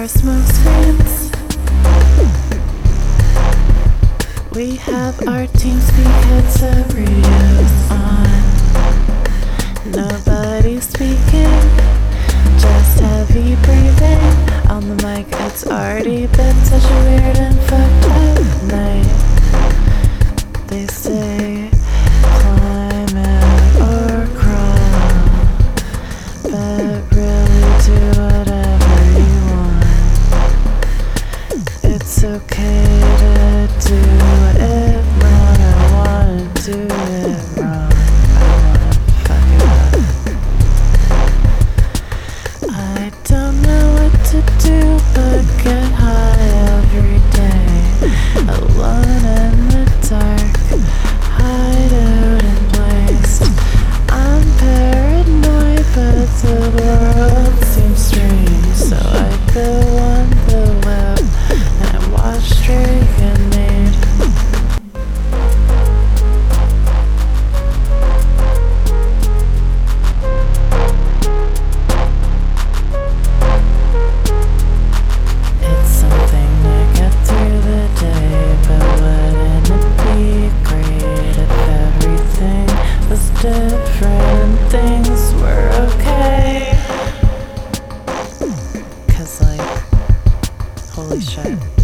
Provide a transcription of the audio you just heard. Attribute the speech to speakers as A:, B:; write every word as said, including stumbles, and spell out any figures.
A: smoke screens. We have our TeamSpeak headset radios on. Nobody's speaking, just heavy breathing. On the mic, it's already been such a weird and fucked up night. They say climb it or crawl, but really do whatever you want. It's okay to do it wrong. I wanna do it wrong. I wanna fuck it up. I don't know what to do but get high every day, alone in the dark, hideout and waste. I'm paranoid but the world seems strange, so I go on the web and I watch Dragon Maid. It's something to get through the day, but wouldn't it be great if everything was different and things were okay? 'Cause like, holy shit.